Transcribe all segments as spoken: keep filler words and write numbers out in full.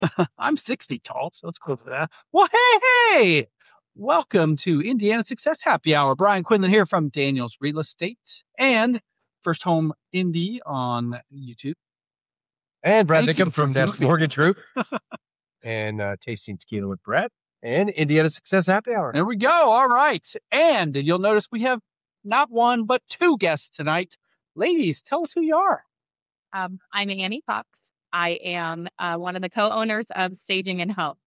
I'm six feet tall, so it's close to that. Well, hey, hey! Welcome to Indiana Success Happy Hour. Brian Quinlan here from Daniels Real Estate and First Home Indy on YouTube. And Brad Thank you Nickham for from Nest doing Mortgage Group. And uh, Tasting Tequila with Brad. And Indiana Success Happy Hour. There we go. All right. And you'll notice we have not one, but two guests tonight. Ladies, tell us who you are. Um, I'm Annie Fox. I am uh, one of the co-owners of Staging and Home.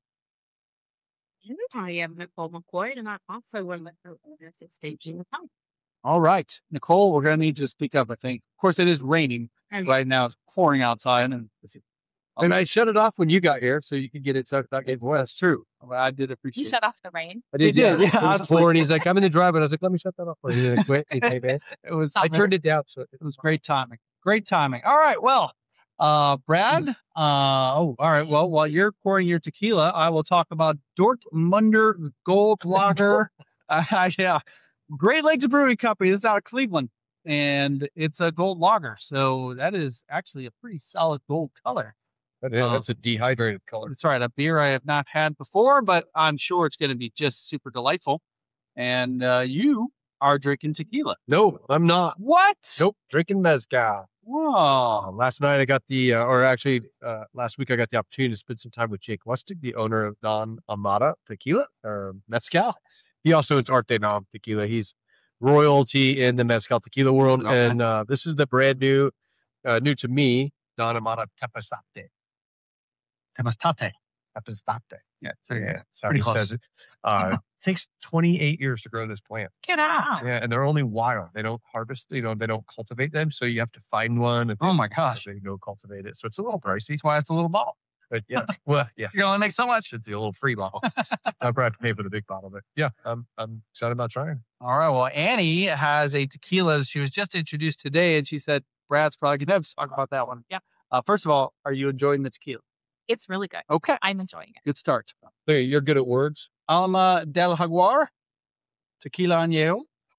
And I am Nicole McCoy, and I'm also one of the co-owners of Staging and Home. All right. Nicole, we're going to need you to speak up, I think. Of course, it is raining Okay. right now. It's pouring outside. And, And I shut it off when you got here so you could get it sucked back in. that's true. Well, I did appreciate You it. shut off the rain. I did, He did, yeah. yeah, It was honestly. pouring. He's like, I'm in the driveway. I was like, let me shut that off. He didn't quit. He came in. It was, I turned it down. So it was great timing. Great timing. All right. Well, uh, Brad, uh, oh, all right. Well, while you're pouring your tequila, I will talk about Dortmunder Gold Lager. uh, yeah. Great Lakes Brewing Company. This is out of Cleveland, and it's a gold lager. So that is actually a pretty solid gold color. That is, that's a dehydrated color. That's right. A beer I have not had before, but I'm sure it's going to be just super delightful. And uh, you are drinking tequila. No, I'm not. What? Nope. Drinking mezcal. Whoa. Uh, last night I got the, uh, or actually uh, last week I got the opportunity to spend some time with Jake Lustig, the owner of Don Amada Tequila or Mezcal. He also owns Arte Nam Tequila. He's royalty in the Mezcal tequila world. Okay. And uh, this is the brand new, uh, new to me, Don Amada Tepesate. Tempestate. Tepesate. Yeah. Yeah, that's how Pretty he close. says it. Uh, it takes twenty-eight years to grow this plant. Get out. Yeah, and they're only wild. They don't harvest, you know, they don't cultivate them. So you have to find one. And Oh my then gosh. They go cultivate it. So it's a little pricey. That's why it's a little bottle. But yeah, well, yeah, You're going to make so much. it's a little free bottle. I probably have to pay for the big bottle, but yeah, I'm I'm excited about trying. All right. Well, Annie has a tequila. She was just introduced today, and she said Brad's probably going to talk about that one. Yeah. Uh, first of all, are you enjoying the tequila? It's really good. Okay. I'm enjoying it. Good start. Hey, you're good at words. Alma del Jaguar, tequila añejo,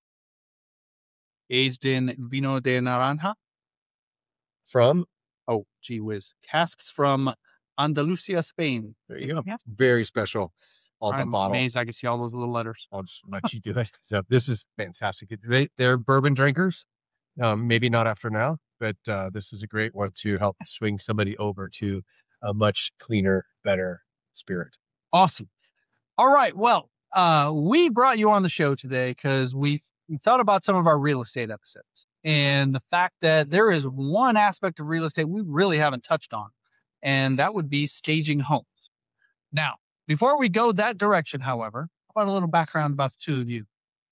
aged in vino de naranja. From Oh, gee whiz. Casks from Andalusia, Spain. there you go. Yeah. Very special on the I'm bottle. amazed I can see all those little letters. I'll just let you do it. So this is fantastic. It- They they're bourbon drinkers. Um, maybe not after now, but uh, this is a great one to help swing somebody over to a much cleaner, better spirit. Awesome. All right. Well, uh, we brought you on the show today because we, we thought about some of our real estate episodes and the fact that there is one aspect of real estate we really haven't touched on, and that would be staging homes. Now, before we go that direction, however, how about a little background about the two of you?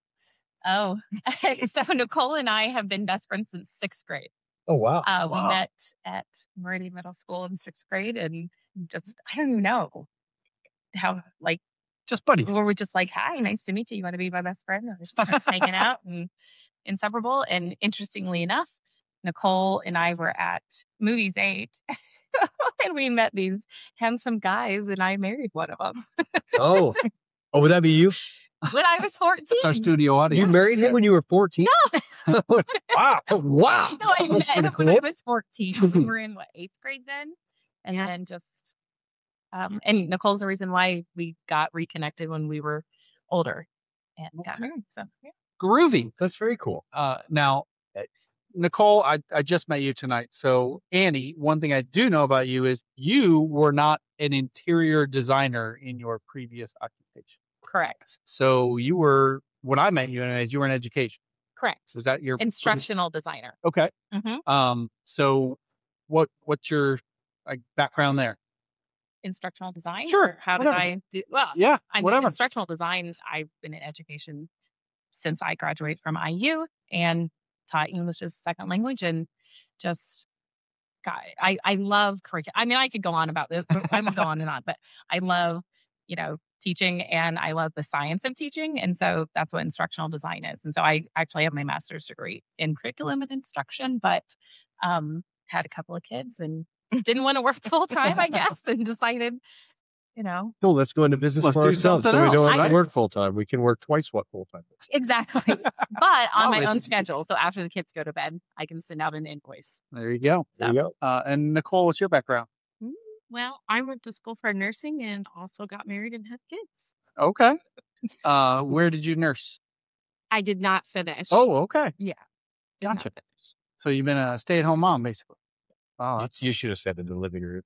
Oh, so Nicole and I have been best friends since sixth grade. Oh wow! Uh, we Wow. met at Meridian Middle School in sixth grade, and just I don't even know how like Just buddies. were we just like, hi, nice to meet you. You want to be my best friend? And we just started hanging out and inseparable. And interestingly enough, Nicole and I were at Movies Eight, and we met these handsome guys, and I married one of them Oh, oh, would that be you? when I was fourteen. That's our studio You audience. married him when you were fourteen? No. Wow! Wow! No, I Almost met for the him when I clip. was fourteen. We were in what, eighth grade then? And Yeah. then just um and Nicole's the reason why we got reconnected when we were older and got married. So yeah. Groovy. That's very cool. Uh, now, uh, Nicole, I, I just met you tonight. So, Annie, one thing I do know about you is you were not an interior designer in your previous occupation. Correct. So, you were, when I met you, anyways, you were in education. Correct. Was that your Instructional designer. Okay. hmm Um. So, what what's your like background there? Instructional design. Sure, Or How whatever. did I do? Well, Yeah. I mean, whatever. instructional design. I've been in education since I graduated from I U and taught English as a second language, and just God, I I love curriculum. I mean, I could go on about this, but I'm gonna go on and on. But I love, you know, teaching, and I love the science of teaching, and so that's what instructional design is. And so I actually have my master's degree in curriculum and instruction, but um, had a couple of kids and didn't want to work full time, I guess, and decided, you know, Cool. Let's go into business Let's for do ourselves, so something we don't else. have I- to work full time. We can work twice what full time. exactly, but on my Always own interesting. schedule. So after the kids go to bed, I can send out an invoice. There you go. There you go. Uh, and Nicole, what's your background? Well, I went to school for nursing and also got married and had kids. Okay. Uh, where did you nurse? I did not finish. Oh, okay. Yeah. Did not Gotcha. finish. So you've been a stay-at-home mom, basically. Oh, You- that's you should have said in the living room.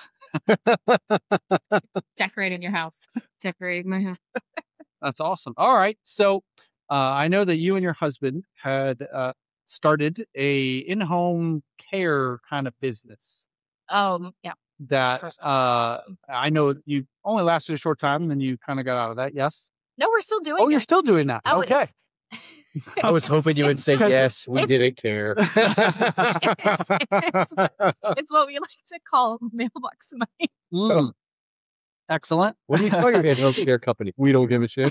Decorating your house. Decorating my house. that's awesome. All right. So uh, I know that you and your husband had uh, started a in-home care kind of business Um, yeah. that Personal. uh, I know you only lasted a short time and then you kind of got out of that. Yes. No, we're still doing Oh, it. you're still doing that. Oh, Okay. it's- I was hoping you would say Because yes. We it's- didn't care. It's- it's- It's what we like to call mailbox money. Mm. Excellent. What do you call your in-home care company? We don't give a shit.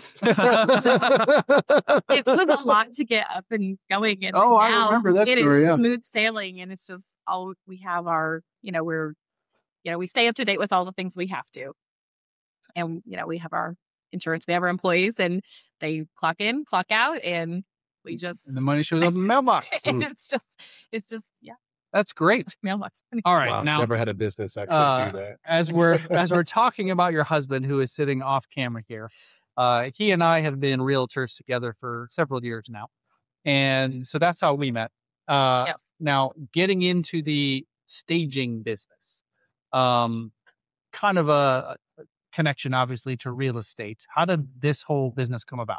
It was a lot to get up and going. And Oh, I now remember that it story, is yeah. smooth sailing, and it's just all we have our, you know, we're, you know, we stay up to date with all the things we have to. And, you know, we have our insurance, we have our employees, and they clock in, clock out, and we just, And the money shows up in the mailbox. and it's just, it's just, yeah, That's great. mailbox money. All right. Wow, Now, never had a business actually uh, do that. as we're as we're talking about your husband who is sitting off camera here, uh, he and I have been realtors together for several years now, and so that's how we met. Uh, Yes. Now, getting into the staging business, um, kind of a a connection, obviously, to real estate. How did this whole business come about?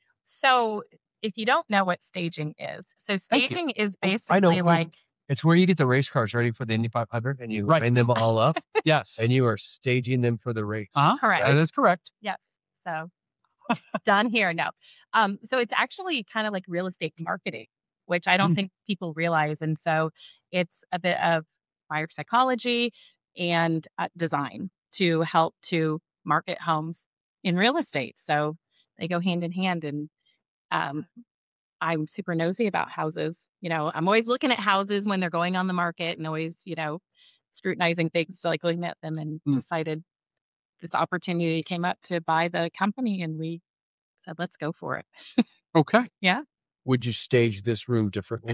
So if you don't know what staging is, so Thank you. staging is I know. basically like, It's where you get the race cars ready for the Indy five hundred and you Right. line them all up Yes. and you are staging them for the race. Uh-huh. Correct. That is correct. yes. So done here. No. Um, so it's actually kind of like real estate marketing, which I don't Mm. think people realize. And so it's a bit of buyer psychology and uh, design to help to market homes in real estate. So they go hand in hand. And um, I'm super nosy about houses. You know, I'm always looking at houses when they're going on the market and always, you know, scrutinizing things, like looking at them, and Mm. decided this opportunity came up to buy the company, and we said, let's go for it. Okay. Would you stage this room differently?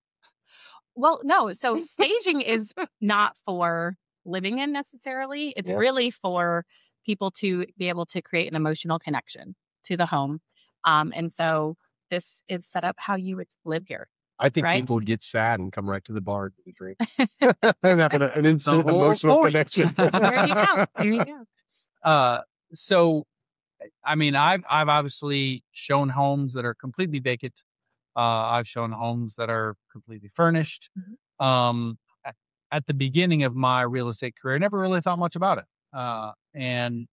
Well, no. So staging is not for living in necessarily. It's Yeah. really for people to be able to create an emotional connection to the home. Um, and so this is set up how you would live here. I think Right? people would get sad and come right to the bar and get a drink. and have an, an instant whole emotional point. connection. There you go. There you go. Uh, so, I mean, I've I've obviously shown homes that are completely vacant. Uh, I've shown homes that are completely furnished. Mhm. Um, at, at the beginning of my real estate career, I never really thought much about it. Uh, and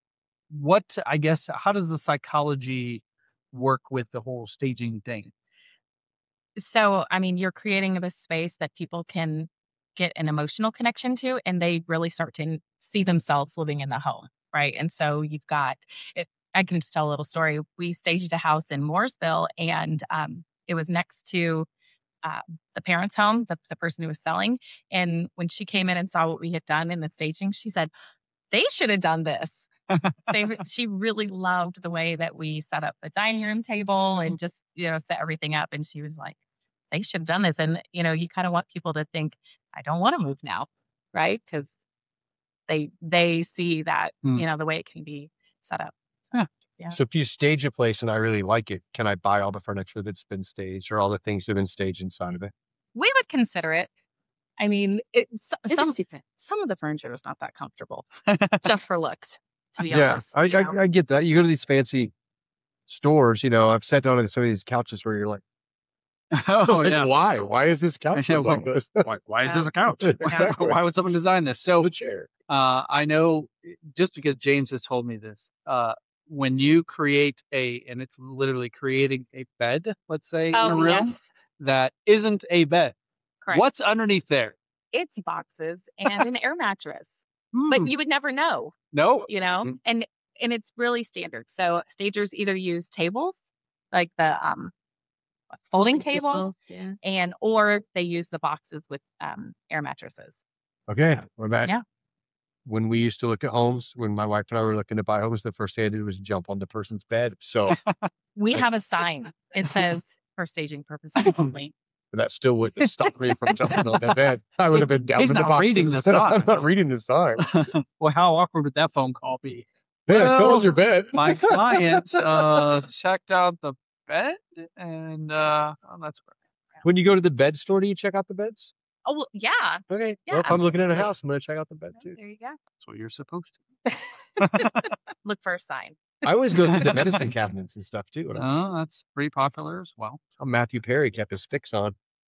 what I guess, how does the psychology work with the whole staging thing? So, I mean, you're creating this space that people can get an emotional connection to, and they really start to see themselves living in the home, right? And so you've got, it, I can just tell a little story. We staged a house in Mooresville, and um, it was next to uh, the parents' home, the, the person who was selling. And when she came in and saw what we had done in the staging, she said, they should have done this. they, she really loved the way that we set up the dining room table and just, you know, set everything up. And she was like, they should have done this. And, you know, you kind of want people to think, I don't want to move now, right? Because they they see that, Hmm. you know, the way it can be set up. So if you stage a place and I really like it, can I buy all the furniture that's been staged or all the things that have been staged inside of it? We would consider it. I mean, it, so, It some just depends. some of the furniture is not that comfortable, just for looks, to be Yeah, honest. I, you I, know? I get that. You go to these fancy stores, you know, I've sat down on some of these couches where you're like, Oh, like, yeah. why? Why is this couch Yeah, look like this? Why, why is this a couch? Exactly. Why would someone design this? So, The chair. Uh, I know just because James has told me this, uh, when you create a, and it's literally creating a bed, let's say, in a Oh, room yes, that isn't a bed. correct. What's underneath there? It's boxes and an air mattress, but Hmm, you would never know, no. you know, Mm. and and it's really standard. So stagers either use tables, like the um folding tables, Yeah. and or they use the boxes with um air mattresses. Okay. Well, that, Yeah. when we used to look at homes, when my wife and I were looking to buy homes, the first thing I did was jump on the person's bed. So We I- have a sign. It says for staging purposes only. but that still wouldn't have stopped me from jumping on that bed. I would have been down He's in the not boxes. reading the I'm not signs. reading the sign. Well, how awkward would that phone call be? Hey, I Well, closed your bed. My client uh, checked out the bed, and uh, oh, that's When you go to the bed store, do you check out the beds? Oh, well, yeah. Okay. Yeah, well, if I'm looking at a absolutely. house, I'm going to check out the bed too. There you go. that's what you're supposed to. Look for a sign. I always go through the medicine cabinets and stuff too. Oh, that's pretty popular as well. How Matthew Perry kept his fix on.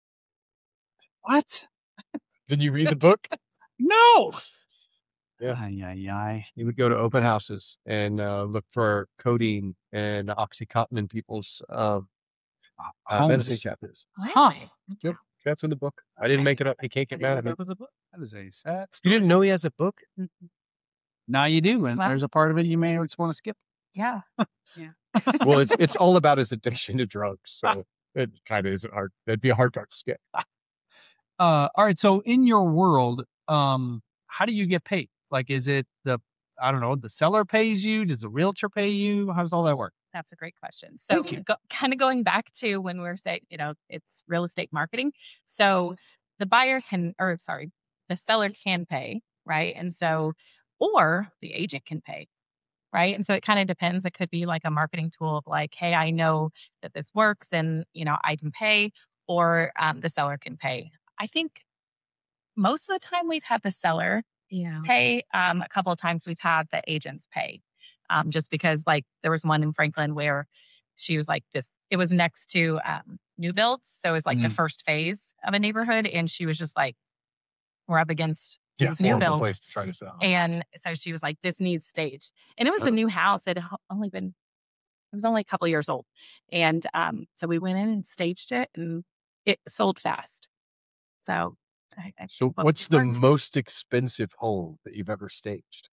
What? Did you read the book? No. Yeah. Ay, ay, ay. He would go to open houses and uh, look for codeine and OxyContin in people's um, uh, Homes. medicine cabinets. Huh. Yep. That's in the book. I didn't make it up. He can't get mad at me. That was a book. That is a sad You story. didn't know he has a book? Now you do, and Well- there's a part of it you may just want to skip. Yeah. Well, it's it's all about his addiction to drugs. So it kind of isn't hard. It'd be a hard part to skip. Uh, all right. So in your world, um, how do you get paid? Like, is it the, I don't know, the seller pays you? Does the realtor pay you? How does all that work? That's a great question. So, Thank you. go, kind of going back to when we were saying, you know, it's real estate marketing. So, the buyer can, or sorry, the seller can pay, right? And so, or the agent can pay, right? And so, it kind of depends. It could be like a marketing tool of like, hey, I know that this works and, you know, I can pay, or um, the seller can pay. I think most of the time we've had the seller Yeah. pay. Um, a couple of times we've had the agents pay. Um, just because like there was one in Franklin where she was like this, it was next to um, new builds. So it was like the Mhm. first phase of a neighborhood. And she was just like, we're up against Yeah, these new horrible builds. place to try to sell. And so she was like, this needs staged. And it was a new house. It had ho- only been, it was only a couple of years old. And um, so we went in and staged it and it sold fast. So, I, I, So well, what's it the worked. most expensive home that you've ever staged?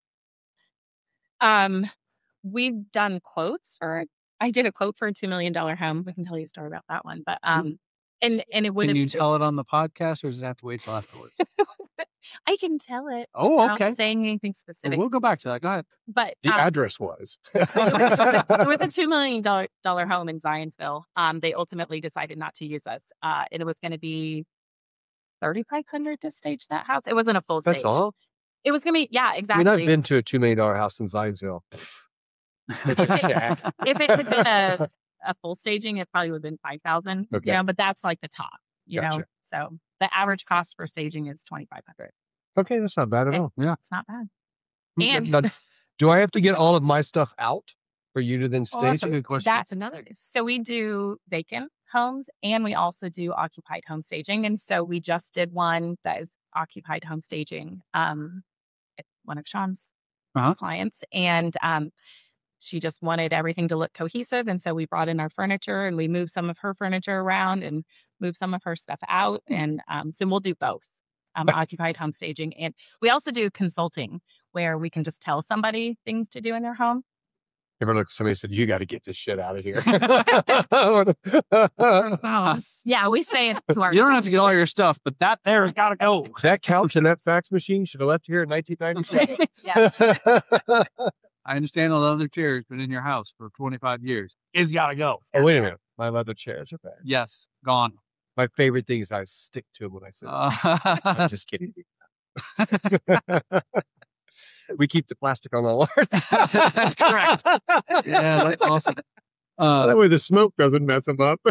Um, we've done quotes for. I did a quote for a two million dollar home. We can tell you a story about that one, but um, and and it would Can have. you tell it on the podcast, or does it have to wait till afterwards? I can tell it. Oh, without okay. saying anything Well, specific, we'll go back to that. Go ahead. but The um, address was. with a two million dollar dollar home in Zionsville, um, they ultimately decided not to use us. Uh, and it was going to be thirty five hundred to stage that house. It wasn't a full That's stage. all. It was going to be yeah, I exactly. mean, I've been to a two million dollar house in Zionsville. It's a shack. If it had been a, a full staging, it probably would have been five thousand. Okay. You know, but that's like the top. You know, Gotcha. so the average cost for staging is twenty five hundred. Okay, that's not bad at Okay. all. It's not bad. And Now, do I have to get all of my stuff out for you to then Oh, that's stage a it? good question. that's another. So we do vacant homes and we also do occupied home staging. And so we just did one that is occupied home staging. Um, at one of Sean's Uh-huh. clients, and um, she just wanted everything to look cohesive. And so we brought in our furniture and we moved some of her furniture around and moved some of her stuff out. And um, so we'll do both um, But- occupied home staging. And we also do consulting where we can just tell somebody things to do in their home. Ever look, somebody said, you got to get this shit out of here. Yeah, we say it to our You don't have to get all your stuff, but that there's got to go. That couch and that fax machine should have left here in nineteen ninety-seven. Yes. I understand the leather chairs been in your house for twenty-five years. It's got to go. Oh, wait a minute. My leather chairs are back. Yes, gone. My favorite thing is I stick to them when I sit. Uh, I'm just kidding. We keep the plastic on the lawn. That's correct. Yeah, that's awesome. Uh, That way the smoke doesn't mess them up.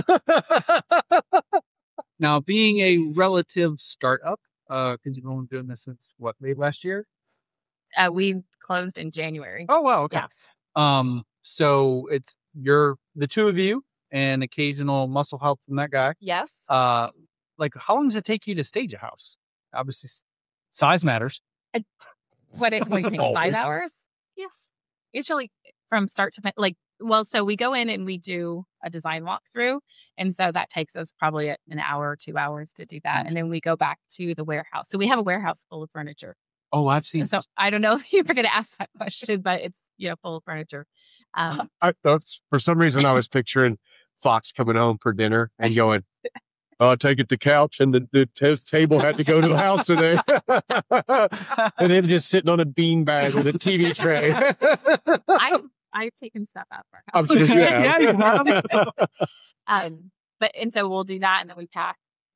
now, being a relative startup, because you've only been doing this since what, late last year? Uh, we closed in January. Oh, wow. Okay. Yeah. Um, so it's you're the two of you and occasional muscle help from that guy. Yes. Uh, like how long does it take you to stage a house? Obviously, s- size matters. What it, what do you think? Five Always. hours? Yeah. Usually from start to fin- like, well, so we go in and we do a design walkthrough. And so that takes us probably a- an hour or two hours to do that. And then we go back to the warehouse. So we have a warehouse full of furniture. Oh, I've seen. So I don't know if you were going to ask that question, but it's, you know, full of furniture. Um, I, that's, for some reason, I was picturing Fox coming home for dinner and going, I'll take it to couch, and the, the t- table had to go to the house today. And him just sitting on a beanbag with a T V tray. I, I've taken stuff out of our I'm house. sure you have. Yeah, you have. Um, but, and so we'll do that and then we pack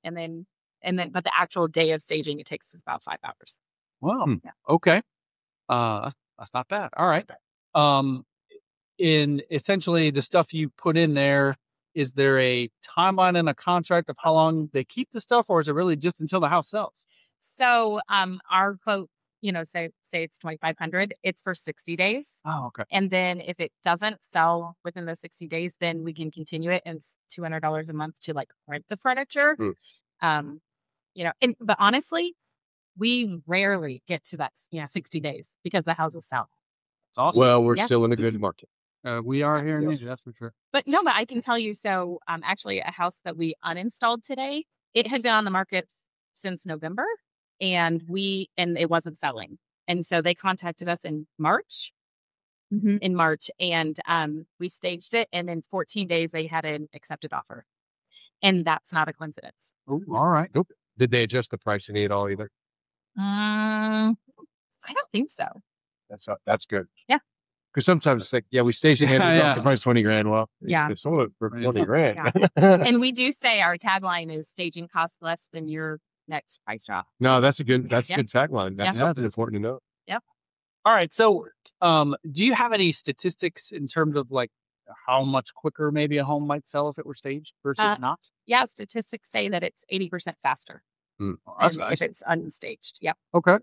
and then and then but the actual day of staging it takes us about five hours. Wow. Hmm. Yeah. Okay. Uh, that's not bad. All right. Um, in essentially the stuff you put in there, is there a timeline and a contract of how long they keep the stuff, or is it really just until the house sells? So um our quote, you know, say say it's twenty-five hundred, it's for sixty days. Oh, okay. And then if it doesn't sell within those sixty days, then we can continue it, and it's two hundred dollars a month to like rent the furniture. Hmm. Um, you know, and but honestly, we rarely get to that s- Yeah. sixty days because the houses sell. It's awesome. Well, we're Yeah. still in a good market. uh, we are here in Yes. Asia, that's for sure. But no, but I can tell you, so um actually a house that we uninstalled today, it had been on the market since November, and we and it wasn't selling. And so they contacted us in March. Mhm. in March, and um, we staged it, and in fourteen days they had an accepted offer, and that's not a coincidence. Ooh, all right. Nope. Did they adjust the pricing at all either? Um, I don't think so. That's uh, that's good. Yeah. Because sometimes it's like, yeah, we staged it and we Yeah. dropped the price twenty grand. Well, Yeah. they sold it for Right. twenty grand. And we do say our tagline is "Staging costs less than your next price drop." No, that's a good. That's Yeah. a good tagline. That's Yeah. something important to know. All right. So, um, do you have any statistics in terms of like how much quicker maybe a home might sell if it were staged versus Uh, not? Yeah, statistics say that it's eighty percent faster Oh, that's than nice. if it's unstaged. Yep. Okay.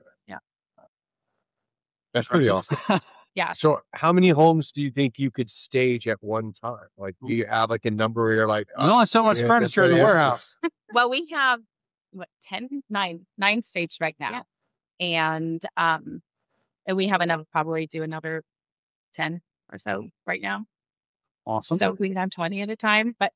That's pretty Impressive. awesome. Yeah. So, how many homes do you think you could stage at one time? Like, do you have like a number where you're like, There's oh, only so much yeah, furniture in the that's- warehouse. Well, we have what ten, nine, nine staged right now, and um, and we have enough probably do another ten or so right now. Awesome. So we can have twenty at a time. But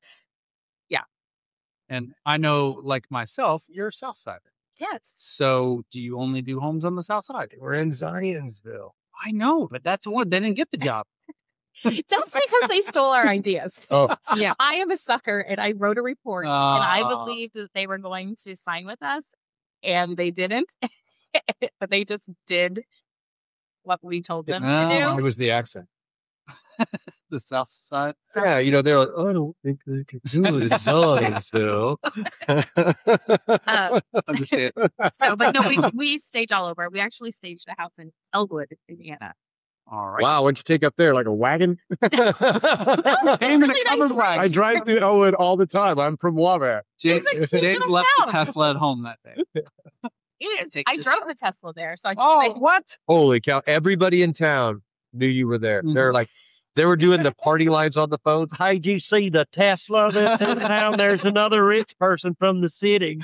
And I know, like myself, you're a South Sider. yes, So, do you only do homes on the South Side? We're in Zionsville. I know, but that's one. They didn't get the job. that's because they stole our ideas. Oh, Yeah, I am a sucker, and I wrote a report, and I Ah. believed that they were going to sign with us, and they didn't. But they just did what we told them to Oh. it do. was the accent. The South Side. Yeah, you know, they're like, I don't think they can do it in Zionsville. Uh, Understand? so, but no, we we stage all over. We actually staged a house in Elwood, Indiana. All right. Wow, what'd you take up there? Like a wagon? Came in a really nice covered wagon. I drive through Elwood all the time. I'm from Wabash. James, It's a cute James little left the town. Tesla at home that day. It is. Take I this drove the Tesla there, so I can Oh, say what? Holy cow. Everybody in town knew you were there. Mhm. They're like, they were doing the party lines on the phones. Hey, do you see the Tesla that's in town? There's another rich person from the city.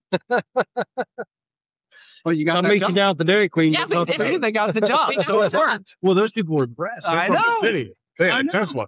Well, you got I'll that meet job. you down at the Dairy Queen. Yeah, we I'll did. say- See, they got the job, We got so the it job. worked. Well, those people were impressed. They're I from know. the city. They I had a know. Tesla.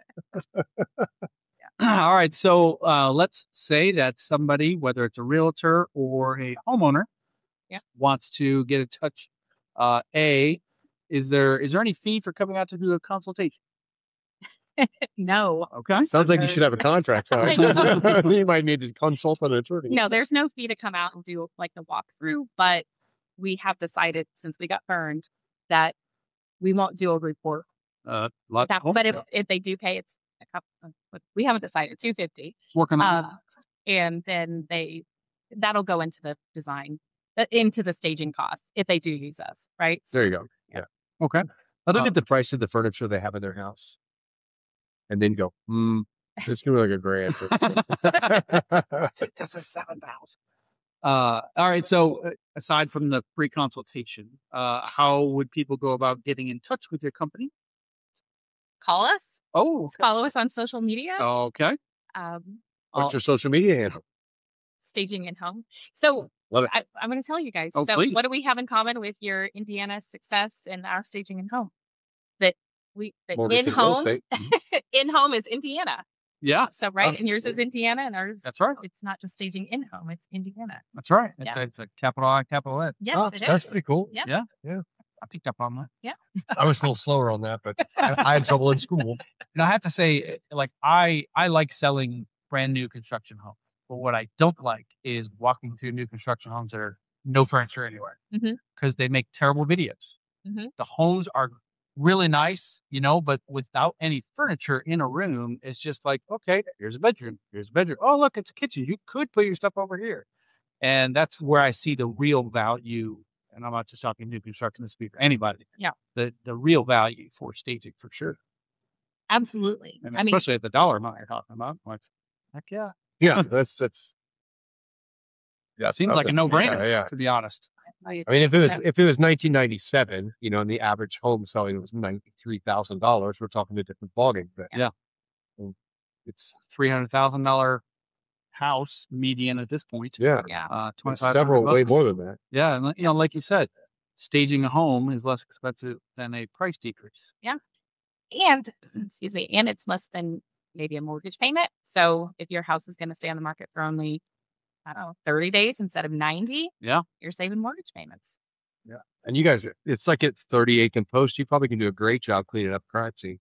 All right. So uh, let's say that somebody, whether it's a realtor or a homeowner, Yeah. wants to get in touch. Uh, a, is there is there any fee for coming out to do a consultation? no, Okay. Sounds like you should have a contract. I Huh? You might need to consult an attorney. no. There's no fee to come out and do like the walkthrough, but we have decided since we got burned that we won't do a report. Uh, lots That, oh, but if, yeah. if they do pay, it's a couple. But we haven't decided two fifty. working on Um, and then they that'll go into the design, uh, into the staging costs if they do use us, right? There you go. that. Okay. I look Uh, at the price of the furniture they have in their house and then go, hmm, it's going to be like a grand. I think this is seven thousand. Uh, all right. So, uh, aside from the free consultation, uh, how would people go about getting in touch with your company? Call us, Oh, follow us on social media. okay. Um, What's your social media handle? staging in home. So Love it. I, I'm going to tell you guys. Oh, so please. what do we have in common with your Indiana success and our staging in home? That we that Mortgage in and real home estate. in home is Indiana. Yeah, So right, Oh. and yours is Indiana, and ours that's right. it's not just staging in home; it's Indiana. That's right. It's, Yeah. a, it's a capital I, capital N. Yes, Oh, it is. that's pretty cool. Yeah. I picked up on that. I was a little slower on that, but I, I had trouble in school. And I have to say, like, I I like selling brand new construction homes, but what I don't like is walking through new construction homes that are no furniture anywhere Mhm. because they make terrible videos. Mhm. The homes are really nice, you know, but without any furniture in a room, it's just like, okay, here's a bedroom, here's a bedroom. Oh, look, it's a kitchen. You could put your stuff over here. And that's where I see the real value. And I'm not just talking new construction, this speaker, anybody. Yeah. The the real value for staging for sure. Absolutely. And I mean, especially at the dollar amount you're talking about. Like, heck yeah. Yeah, that's that's. It seems like a no brainer, Yeah, yeah. to be honest. I, I mean, if it was Yeah. if it was nineteen ninety-seven, you know, and the average home selling was ninety three thousand dollars, we're talking a different ballgame. But Yeah. um, it's three hundred thousand dollars house median at this point. yeah, yeah. Uh, it's twenty-five several way bucks. more than that. Yeah. And, you know, like you said, staging a home is less expensive than a price decrease. And excuse me, and it's less than maybe a mortgage payment. So if your house is going to stay on the market for only, I don't know, thirty days instead of ninety, Yeah. you're saving mortgage payments. And you guys, it's like at thirty-eighth and Post, you probably can do a great job cleaning up crime scene.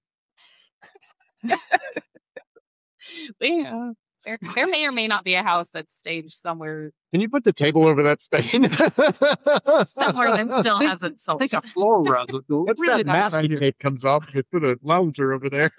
Yeah. There, there may or may not be a house that's staged somewhere Can you put the table over that stain? somewhere that still hasn't I sold. think a floor rug would go Once really that nice masking right here. tape comes off, you put a lounger over there.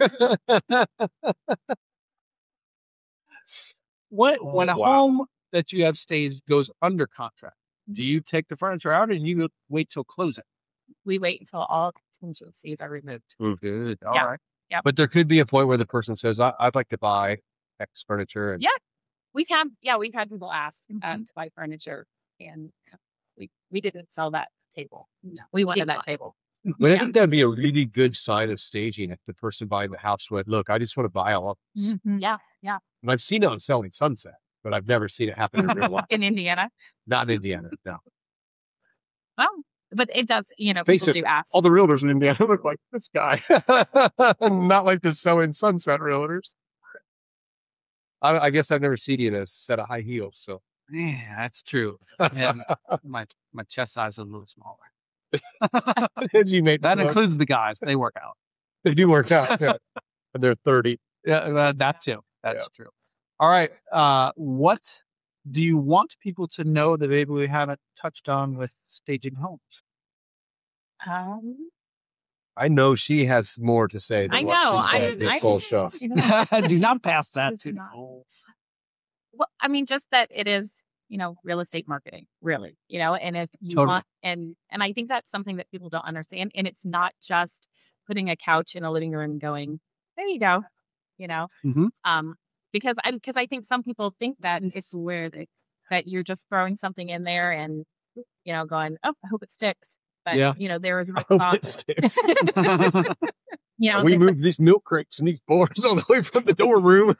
What, when a Wow. home that you have staged goes under contract, do you take the furniture out or do you wait till closing? We wait until all contingencies are removed. Good. All Yeah. right. But there could be a point where the person says, I- I'd like to buy X furniture. And Yeah. We've had, yeah, we've had people ask Mm-hmm. um, to buy furniture, and we we didn't sell that table. No, we wanted that table. But I Yeah. think that'd be a really good sign of staging if the person buying the house would look, I just want to buy all of this. Yeah, yeah. And I've seen it on Selling Sunset, but I've never seen it happen in real life. In Indiana, Not in Indiana, no. well, but it does. You know, Face people it, do ask. All the realtors in Indiana look like this guy. Not like the Selling Sunset realtors. I, I guess I've never seen you in a set of high heels, so. Yeah, that's true. And my my chest size is a little smaller. As you made That look, includes the guys. They work out. they do work out. Yeah. And they're thirty. Yeah, uh, that too. That's true. All right. Uh, what do you want people to know that maybe we haven't touched on with staging homes? Um, I know she has more to say than I what know. she I, said this I, whole show. you know, do not pass that It's to not. no. well, I mean, just that it is, you know, real estate marketing, really, you know, and if you Totally. want, and, and I think that's something that people don't understand. And it's not just putting a couch in a living room and going, there you go, you know, Mhm. um, because I, because I think some people think that I it's swear they that you're just throwing something in there and, you know, going, oh, I hope it sticks. But, Yeah. you know, there is, I hope it sticks. you know, we the- moved these milk crates and these boards all the way from the door room.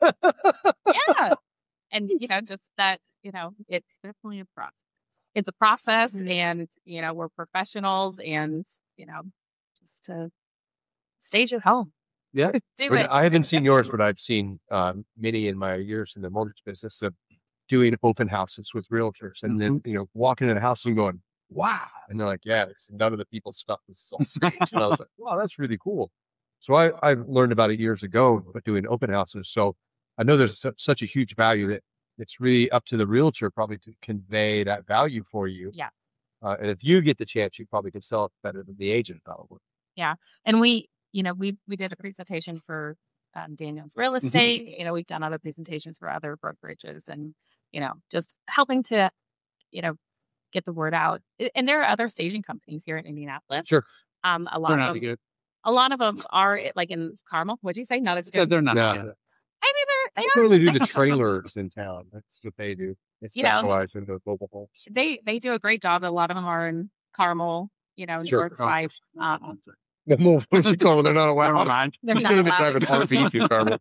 yeah. And, you know, just that, you know, it's definitely a process. it's a process Mhm. and, you know, we're professionals and, you know, just to stage at home. Yeah. Do But it. I haven't seen yours, but I've seen um, many in my years in the mortgage business of doing open houses with realtors and then, you know, walking in a house and going, wow. And they're like, yeah, it's none of the people's stuff is on stage. And I was like, wow, that's really cool. So I, I learned about it years ago, but doing open houses. So I know there's su- such a huge value that it's really up to the realtor probably to convey that value for you. Yeah. Uh, and if you get the chance, you probably can sell it better than the agent probably. And we, you know, we we did a presentation for um, Daniel's Real Estate. You know, we've done other presentations for other brokerages, and you know, just helping to, you know, get the word out. I- And there are other staging companies here in Indianapolis. Sure. Um, a They're lot not of good. a lot of them are like in Carmel. What'd you say? Not as Said good. they're not No. good. I mean, they're, They they are. only do the trailers in town. That's what they do. They You know. specialize in the mobile homes. They they do a great job. A lot of them are in Carmel. You know, Sure. north side. Um, The mobile homes in Carmel, they're not Never allowed. mind. they're You not can't even allowed drive an to R V through Carmel.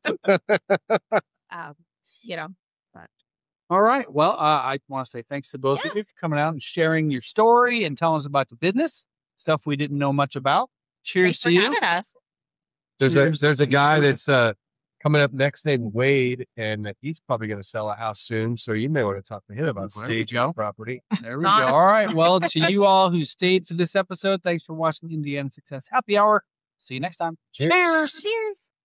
um, you know, All right. Well, uh, I want to say thanks to both Yeah. of you for coming out and sharing your story and telling us about the business, stuff we didn't know much about. Cheers thanks to for you. having us. There's a Cheers. there's a guy that's uh, coming up next named Wade, and he's probably going to sell a house soon. So you may want to talk to him about There we stage go. property. There we It's go. on. All right. Well, to you all who stayed for this episode, thanks for watching Indiana Success Happy Hour. See you next time. Cheers. Cheers. Cheers.